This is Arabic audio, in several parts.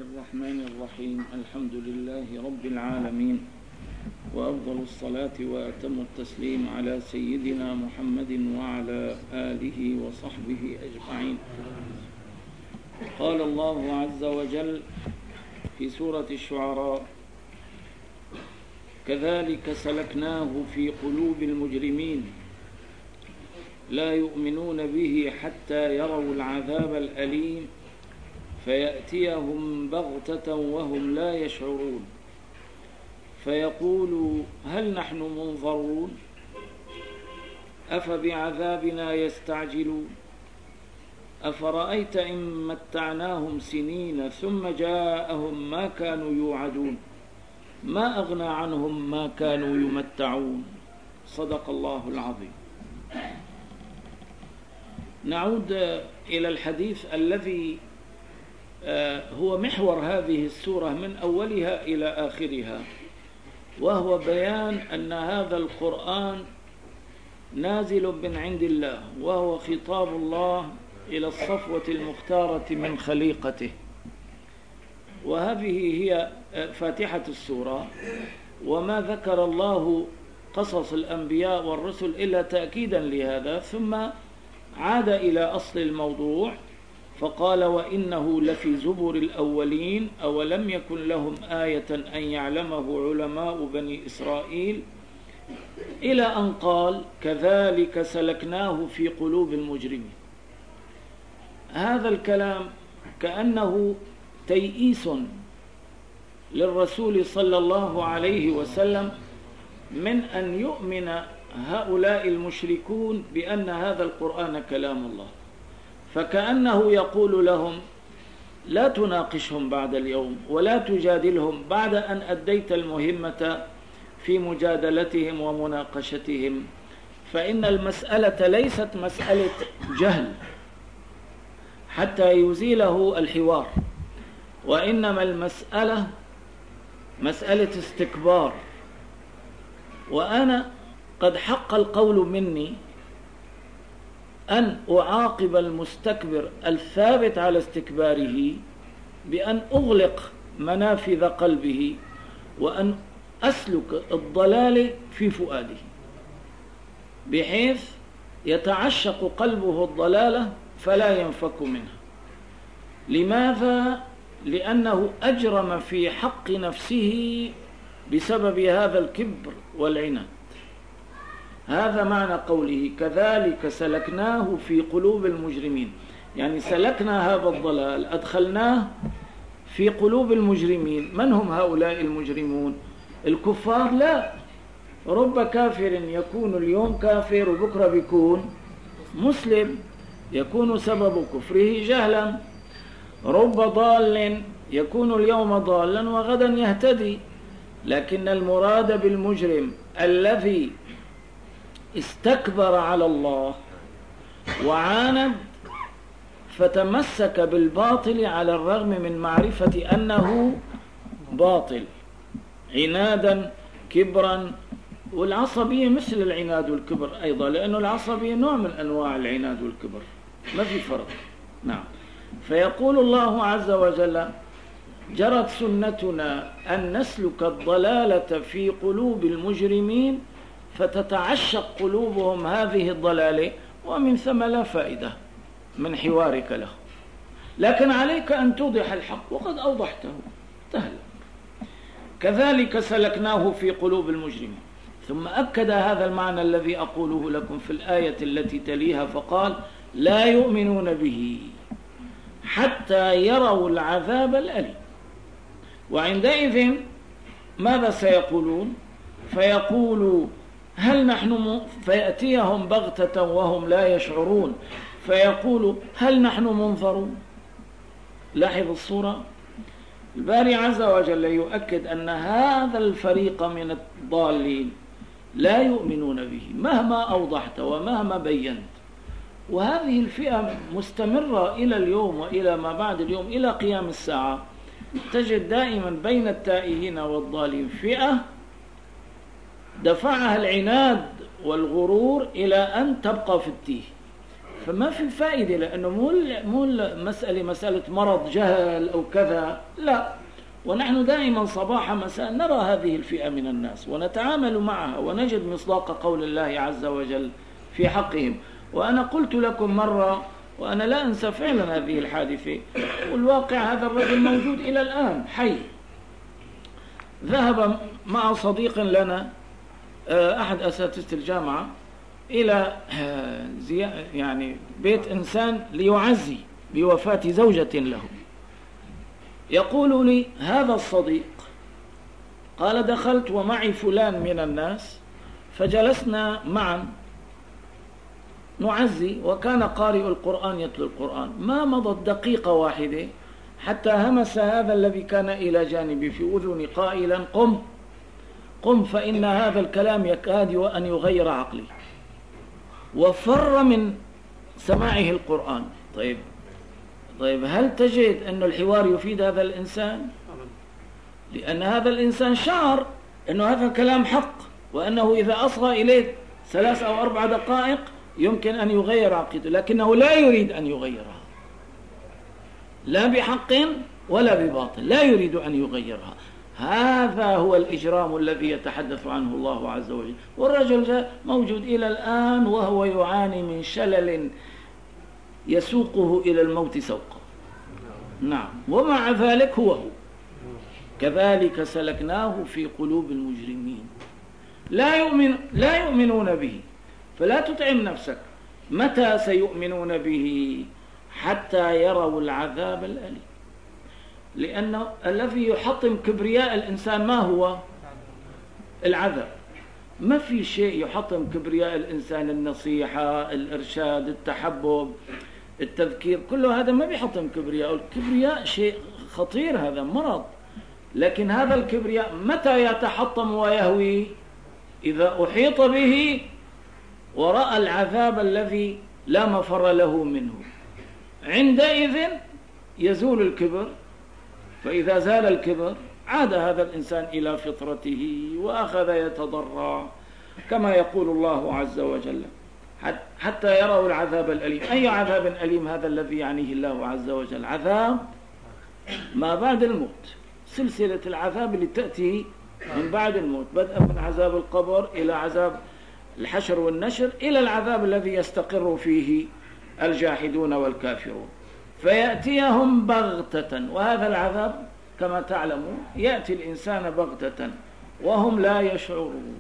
الرحمن الرحيم. الحمد لله رب العالمين، وأفضل الصلاة وأتم التسليم على سيدنا محمد وعلى آله وصحبه أجمعين. قال الله عز وجل في سورة الشعراء: كذلك سلكناه في قلوب المجرمين لا يؤمنون به حتى يروا العذاب الأليم فيأتيهم بغتة وهم لا يشعرون فيقولوا هل نحن منظرون أفبعذابنا يستعجلون أفرأيت إن متعناهم سنين ثم جاءهم ما كانوا يوعدون ما أغنى عنهم ما كانوا يمتعون. صدق الله العظيم. نعود إلى الحديث الذي هو محور هذه السورة من أولها إلى آخرها، وهو بيان أن هذا القرآن نازل من عند الله، وهو خطاب الله إلى الصفوة المختارة من خليقته. وهذه هي فاتحة السورة، وما ذكر الله قصص الأنبياء والرسل إلا تأكيدا لهذا، ثم عاد إلى أصل الموضوع فقال: وإنه لفي زبر الأولين أولم يكن لهم آية أن يعلمه علماء بني إسرائيل، إلى أن قال: كذلك سلكناه في قلوب المجرمين. هذا الكلام كأنه تيئيس للرسول صلى الله عليه وسلم من أن يؤمن هؤلاء المشركون بأن هذا القرآن كلام الله، فكأنه يقول لهم: لا تناقشهم بعد اليوم ولا تجادلهم بعد أن أديت المهمة في مجادلتهم ومناقشتهم، فإن المسألة ليست مسألة جهل حتى يزيله الحوار، وإنما المسألة مسألة استكبار. وأنا قد حق القول مني أن أعاقب المستكبر الثابت على استكباره بأن أغلق منافذ قلبه وأن أسلك الضلال في فؤاده، بحيث يتعشق قلبه الضلالة فلا ينفك منها. لماذا؟ لأنه أجرم في حق نفسه بسبب هذا الكبر والعناد. هذا معنى قوله كذلك سلكناه في قلوب المجرمين، يعني سلكنا هذا الضلال، أدخلناه في قلوب المجرمين. من هم هؤلاء المجرمون؟ الكفار؟ لا، رب كافر يكون اليوم كافر وبكرة بيكون مسلم، يكون سبب كفره جهلا. رب ضال يكون اليوم ضالا وغدا يهتدي. لكن المراد بالمجرم الذي استكبر على الله وعاند فتمسك بالباطل على الرغم من معرفة أنه باطل، عنادا كبرا. والعصبية مثل العناد والكبر أيضا، لأن العصبية نوع من أنواع العناد والكبر، ما في فرق. نعم. فيقول الله عز وجل: جرت سنتنا أن نسلك الضلالة في قلوب المجرمين فتتعشق قلوبهم هذه الضلالة، ومن ثم لا فائدة من حوارك له، لكن عليك أن توضح الحق، وقد أوضحته. تهلا. كذلك سلكناه في قلوب المجرمين. ثم أكد هذا المعنى الذي أقوله لكم في الآية التي تليها فقال: لا يؤمنون به حتى يروا العذاب الأليم. وعندئذ ماذا سيقولون؟ فيقولوا هل نحن فيأتيهم بغتة وهم لا يشعرون فيقولوا هل نحن منظرون. لاحظ الصورة. الباري عز وجل يؤكد أن هذا الفريق من الضالين لا يؤمنون به مهما أوضحت ومهما بينت. وهذه الفئة مستمرة إلى اليوم وإلى ما بعد اليوم إلى قيام الساعة. تجد دائما بين التائهين والضالين فئة دفعها العناد والغرور إلى أن تبقى في التيه، فما في فائدة، لأنه مو مسألة مرض جهل أو كذا، لا. ونحن دائما صباح مساء نرى هذه الفئة من الناس ونتعامل معها ونجد مصداق قول الله عز وجل في حقهم. وأنا قلت لكم مرة، وأنا لا أنسى فعلا هذه الحادثة، والواقع هذا الرجل موجود إلى الآن حي. ذهب مع صديق لنا أحد أساتذة الجامعة إلى يعني بيت إنسان ليعزي بوفاة زوجة له. يقول لي هذا الصديق قال دخلت ومعي فلان من الناس فجلسنا معا نعزي، وكان قارئ القرآن يتلو القرآن. ما مضت دقيقة واحدة حتى همس هذا الذي كان إلى جانبي في أذني قائلا قم فإن هذا الكلام يكاد أن يغير عقلي، وفر من سماعه القرآن. طيب هل تجد أن الحوار يفيد هذا الإنسان؟ لأن هذا الإنسان شعر أنه هذا الكلام حق، وأنه إذا أصغى إليه 3 أو 4 دقائق يمكن أن يغير عقيدته، لكنه لا يريد أن يغيرها، لا بحق ولا بباطل، لا يريد أن يغيرها. هذا هو الإجرام الذي يتحدث عنه الله عز وجل. والرجل موجود إلى الآن وهو يعاني من شلل يسوقه إلى الموت سوقا. نعم. ومع ذلك هو كذلك سلكناه في قلوب المجرمين لا يؤمنون به. فلا تتعب نفسك. متى سيؤمنون به؟ حتى يروا العذاب الأليم. لأنه الذي يحطم كبرياء الإنسان ما هو؟ العذاب. ما في شيء يحطم كبرياء الإنسان، النصيحة، الإرشاد، التحبب، التذكير، كله هذا ما بيحطم كبرياء. الكبرياء شيء خطير، هذا مرض. لكن هذا الكبرياء متى يتحطم ويهوي؟ إذا أحيط به ورأى العذاب الذي لا مفر له منه، عندئذ يزول الكبر. فإذا زال الكبر عاد هذا الإنسان إلى فطرته وأخذ يتضرع كما يقول الله عز وجل حتى يروا العذاب الأليم. أي عذاب أليم هذا الذي يعنيه الله عز وجل؟ عذاب ما بعد الموت، سلسلة العذاب اللي تأتي من بعد الموت، بدءا من عذاب القبر إلى عذاب الحشر والنشر إلى العذاب الذي يستقر فيه الجاحدون والكافرون. فيأتيهم بغتة، وهذا العذاب كما تعلمون يأتي الإنسان بغتة وهم لا يشعرون.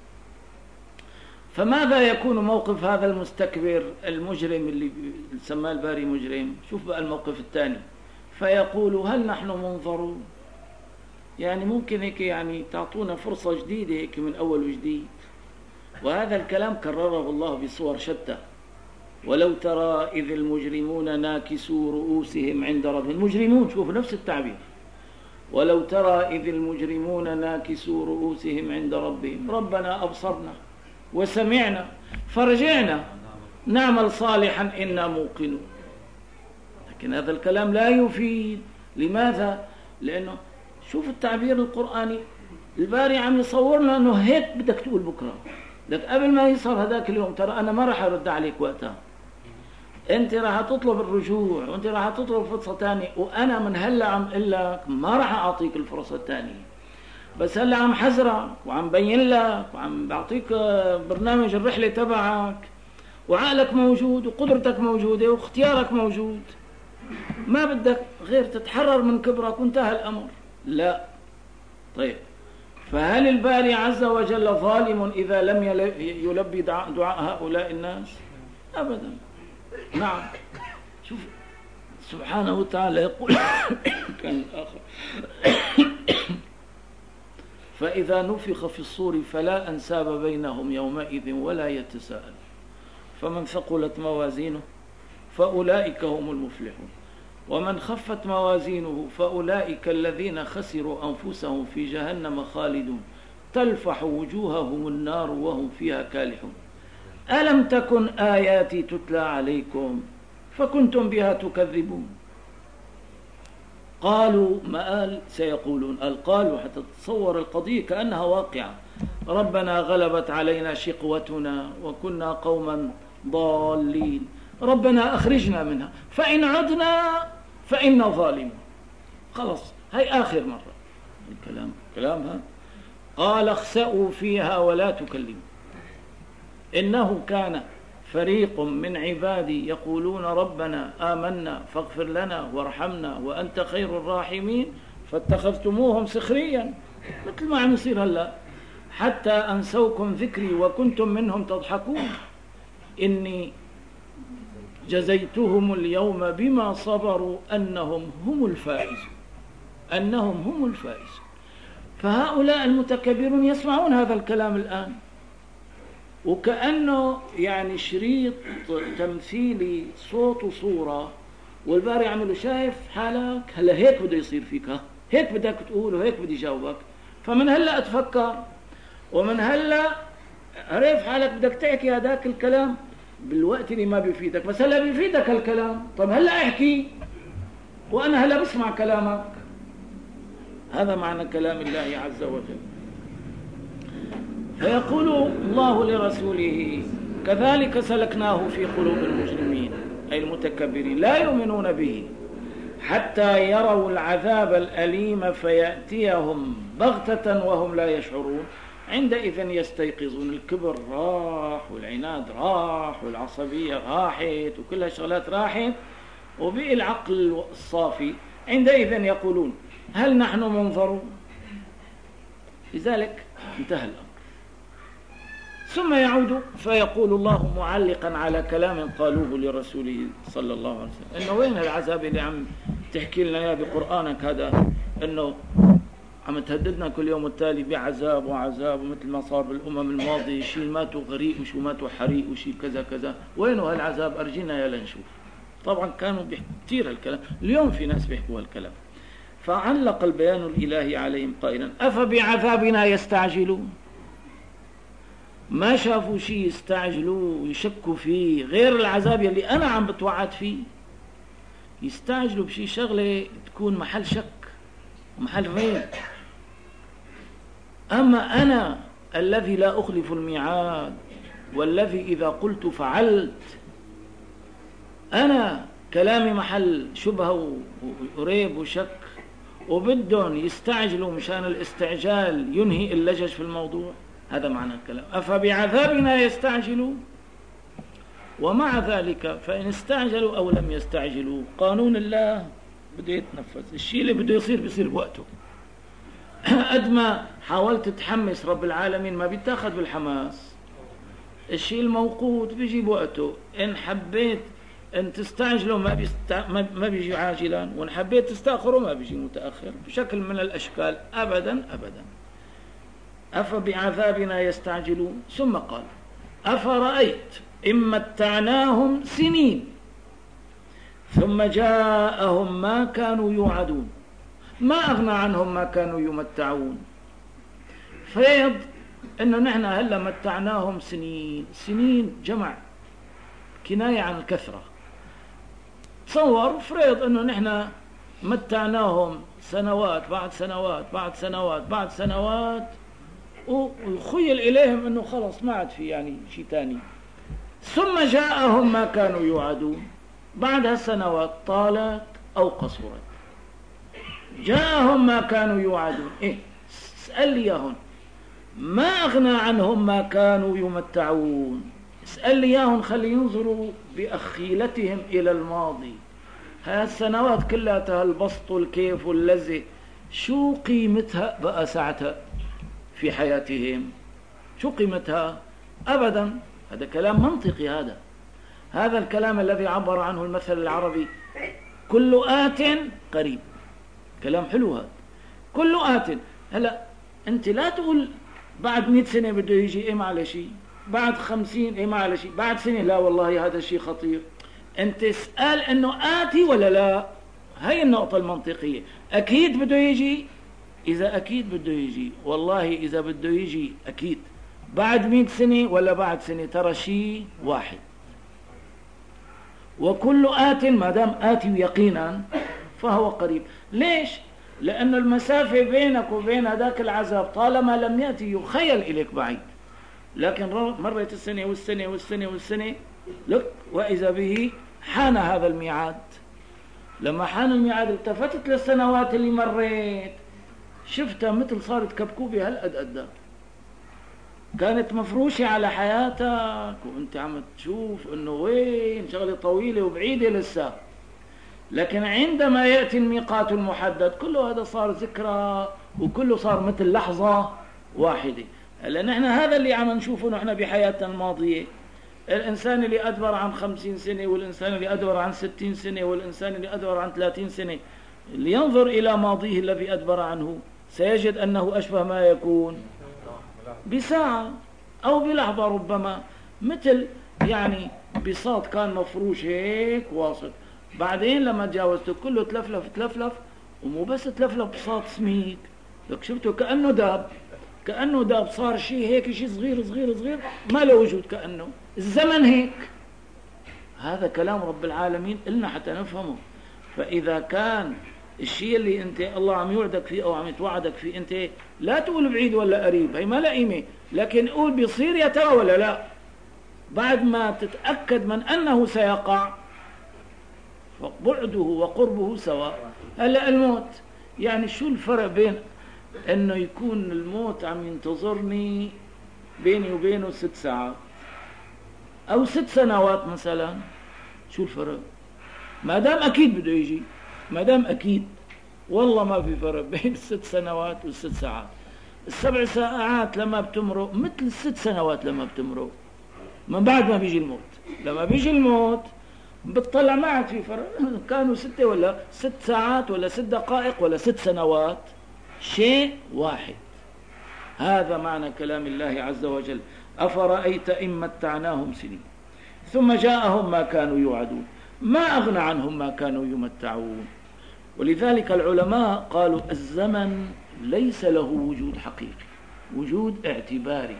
فماذا يكون موقف هذا المستكبر المجرم اللي سماه الباري مجرم؟ شوف بقى الموقف الثاني، فيقول هل نحن منظرون؟ يعني ممكن هيك يعني تعطونا فرصة جديدة هيك من أول وجديد. وهذا الكلام كرره الله بصور شتى. ولو ترى إذ المجرمون ناكسوا رؤوسهم عند ربهم. المجرمون، شوف نفس التعبير، ولو ترى إذ المجرمون ناكسوا رؤوسهم عند ربهم ربنا أبصرنا وسمعنا فارجعنا نعمل صالحا إنا موقنون. لكن هذا الكلام لا يفيد. لماذا؟ لأنه شوف التعبير القرآني، الباري عم يصور لنا أنه هيك بدك تقول بكرة، لك قبل ما يصير هذاك اليوم ترى أنا ما راح أرد عليك وقتها، أنت راح تطلب الرجوع وأنت راح تطلب فرصة تانية، وأنا من هلا عم أقول لك ما راح أعطيك الفرصة التانية، بس هلا عم حذرك وعم بين لك وعم بعطيك برنامج الرحلة تبعك، وعقلك موجود وقدرتك موجودة واختيارك موجود، ما بدك غير تتحرر من كبرك وانتهى الأمر. لا. طيب، فهل الباري عز وجل ظالم إذا لم يلبي دعاء هؤلاء الناس؟ أبدا. نعم. شوف سبحانه وتعالى يقول كان آخر فإذا نفخ في الصور فلا أنساب بينهم يومئذ ولا يتساءل فمن ثقلت موازينه فأولئك هم المفلحون ومن خفت موازينه فأولئك الذين خسروا أنفسهم في جهنم خالدون تلفح وجوههم النار وهم فيها كالحون ألم تكن آياتي تتلى عليكم فكنتم بها تكذبون. قالوا ما قال سيقولون، قالوا حتى تتصور القضية كأنها واقعة. ربنا غلبت علينا شقوتنا وكنا قوما ضالين ربنا أخرجنا منها فإن عدنا فإنا ظالمون. خلاص هاي آخر مرة كلامها. قال اخسأوا فيها ولا تكلموا إنه كان فريق من عبادي يقولون ربنا آمنا فاغفر لنا وارحمنا وأنت خير الراحمين فاتخذتموهم سخريا مثل ما عم يصير هلا، حتى أنسوكم ذكري وكنتم منهم تضحكون إني جزيتهم اليوم بما صبروا أنهم هم الفائزون. فهؤلاء المتكبرون يسمعون هذا الكلام الآن وكأنه يعني شريط تمثيلي صوت وصورة، والباري عمله شايف حالك هلا هيك بده يصير فيك، هيك بدك تقول وهيك بدي جاوبك. فمن هلا أتفكر ومن هلا عرف حالك بدك تحكي هذاك الكلام بالوقت اللي ما بيفيدك، بس هلا بيفيدك الكلام. طب هلا احكي وأنا هلا بسمع كلامك. هذا معنى كلام الله عز وجل. فيقول الله لرسوله كذلك سلكناه في قلوب المجرمين أي المتكبرين لا يؤمنون به حتى يروا العذاب الأليم فيأتيهم بغتة وهم لا يشعرون عندئذ يستيقظون. الكبر راح والعناد راح والعصبية راحت وكل هالشغلات راحت وبقي العقل الصافي. عندئذ يقولون هل نحن منظرون؟ لذلك انتهى الأمر. ثم يعود فيقول الله معلقا على كلام قالوه لرسوله صلى الله عليه وسلم انه وين العذاب اللي عم تحكي لنا اياه بقرآنك هذا، انه عم تهددنا كل يوم التالي بعذاب وعذاب ومثل ما صار بالامم الماضيه، شيء ماتوا غريق وشو ماتوا حريق وشيء كذا كذا، وينه هالعذاب؟ ارجينا يا لنشوف. طبعا كانوا بيحكوا كثير هالكلام، اليوم في ناس بيحكوا هالكلام. فعلق البيان الالهي عليهم قائلا افبعذابنا يستعجلون. ما شافوا شيء يستعجلوا ويشكوا فيه غير العذاب يلي أنا عم بتوعد فيه. يستعجلوا بشي شغلة تكون محل شك ومحل ريب. أما أنا الذي لا أخلف الميعاد والذي إذا قلت فعلت، أنا كلامي محل شبهة وريب وشك، وبدهم يستعجلوا مشان الاستعجال ينهي اللجج في الموضوع. هذا معنى الكلام. أفبعذابنا يستعجلوا؟ ومع ذلك فإن استعجلوا أو لم يستعجلوا قانون الله بده يتنفذ. الشيء اللي بده يصير بيصير بوقته. قد ما حاولت تحمس رب العالمين ما بيتاخذ بالحماس. الشيء الموقوت بيجي بوقته. إن حبيت أن تستعجلوا ما بيجي عاجلا، وإن حبيت تستأخروا ما بيجي متأخر بشكل من الأشكال. أبدا أبدا. أفبعذابنا يستعجلون. ثم قال أفرأيت إن متعناهم سنين ثم جاءهم ما كانوا يوعدون ما أغنى عنهم ما كانوا يمتعون. فريض إنه نحن هلا متعناهم سنين جمع كناية عن الكثرة. تصور فريض إنه نحن متعناهم سنوات بعد سنوات بعد سنوات بعد سنوات، ويخيل إليهم أنه خلص ما عاد في يعني شيء تاني. ثم جاءهم ما كانوا يوعدون. بعد هالسنوات طالت أو قصرت جاءهم ما كانوا يوعدون. اسأل لي ياهن ما أغنى عنهم ما كانوا يمتعون. اسأل لي ياهن خلي ينظروا بأخيلتهم إلى الماضي. هالسنوات كلها البسط والكيف واللذة شو قيمتها بقى ساعتها في حياتهم؟ شو قيمتها؟ أبدا. هذا كلام منطقي. هذا الكلام الذي عبر عنه المثل العربي كل آت قريب. كلام حلو هذا. كل آت. هلا أنت لا تقول بعد 100 سنة بده يجي ما على شيء، بعد 50 ما على شيء، بعد سنة لا والله هذا الشيء خطير. أنت اسأل أنه آتي ولا لا. هاي النقطة المنطقية. أكيد بده يجي. إذا أكيد بده يجي والله إذا بده يجي أكيد بعد 100 سنة ولا بعد سنة ترى شيء واحد. وكل آت ما دام آتي يقينا فهو قريب. ليش؟ لأن المسافة بينك وبين هذاك العذاب طالما لم يأتي يخيل إليك بعيد، لكن مرت السنة والسنة والسنة والسنة لك وإذا به حان هذا الميعاد. لما حان الميعاد التفتت للسنوات اللي مريت، شفتها مثل صارت كبكوبة هالقد كانت مفروشة على حياتك، وانت عم تشوف انه وين شغلة طويلة وبعيدة لسه. لكن عندما يأتي الميقات المحدد كله هذا صار ذكرى، وكله صار مثل لحظة واحدة. لأن احنا هذا اللي عم نشوفه نحن بحياتنا الماضية. الإنسان اللي أدبر عن 50 سنة، والإنسان اللي أدبر عن 60 سنة، والإنسان اللي أدبر عن 30 سنة، اللي ينظر إلى ماضيه الذي أدبر عنه سيجد أنه أشبه ما يكون بساعة أو بلحظة، ربما مثل يعني بساط كان مفروش هيك واصل. بعدين لما تجاوزته كله تلفلف، ومو بس تلفلف بساط سميك، لك شفته كأنه داب صار شيء هيك، شيء صغير ما له وجود، كأنه الزمن هيك. هذا كلام رب العالمين إلنا حتى نفهمه. فإذا كان الشيء اللي انت الله عم يوعدك فيه او عم يتوعدك فيه، انت لا تقول بعيد ولا قريب، هي ما لا قيمه، لكن قول بيصير يا ترى ولا لا، بعد ما تتأكد من أنه سيقع. فبعده وقربه سواء. هلا الموت، يعني شو الفرق بين انه يكون الموت عم ينتظرني بيني وبينه 6 ساعات او 6 سنوات مثلا؟ شو الفرق؟ ما دام اكيد بده يجي، ما دام اكيد، والله ما في فرق بين 6 سنوات و6 ساعات. ال7 ساعات لما بتمرق مثل 6 سنوات لما بتمرق من بعد ما بيجي الموت. لما بيجي الموت بتطلع ما عاد في فرق، كانوا 6 ولا 6 ساعات ولا 6 دقائق ولا 6 سنوات، شيء واحد. هذا معنى كلام الله عز وجل: أفرأيت إن متعناهم سنين ثم جاءهم ما كانوا يوعدون ما أغنى عنهم ما كانوا يمتعون. ولذلك العلماء قالوا الزمن ليس له وجود حقيقي، وجود اعتباري.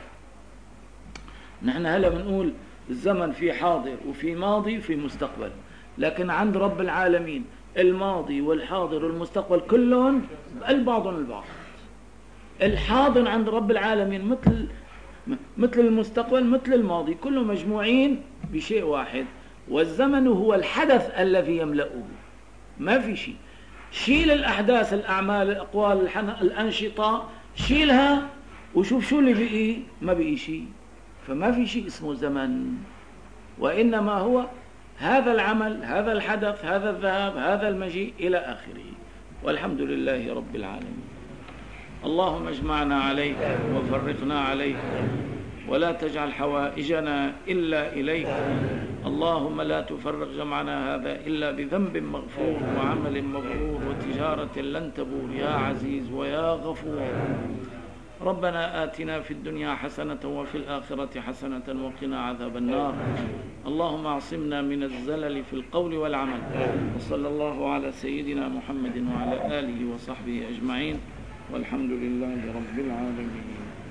نحن هلا بنقول الزمن في حاضر وفي ماضي وفي مستقبل، لكن عند رب العالمين الماضي والحاضر والمستقبل كلهم بقلب بعضهم البعض. الحاضر عند رب العالمين مثل المستقبل مثل الماضي، كلهم مجموعين بشيء واحد. والزمن هو الحدث الذي يملأه، ما في شيء. شيل الأحداث، الأعمال، الأقوال، الأنشطة، شيلها وشوف شو اللي بقي، ما بقي شيء. فما في شيء اسمه زمن، وإنما هو هذا العمل، هذا الحدث، هذا الذهاب، هذا المجيء إلى آخره. والحمد لله رب العالمين. اللهم اجمعنا عليك وفرقنا عليك، ولا تجعل حوائجنا إلا إليك. اللهم لا تفرق جمعنا هذا إلا بذنب مغفور وعمل مبرور وتجارة لن تبور يا عزيز ويا غفور. ربنا آتنا في الدنيا حسنة وفي الآخرة حسنة وقنا عذاب النار. اللهم اعصمنا من الزلل في القول والعمل. وصلى الله على سيدنا محمد وعلى آله وصحبه أجمعين، والحمد لله رب العالمين.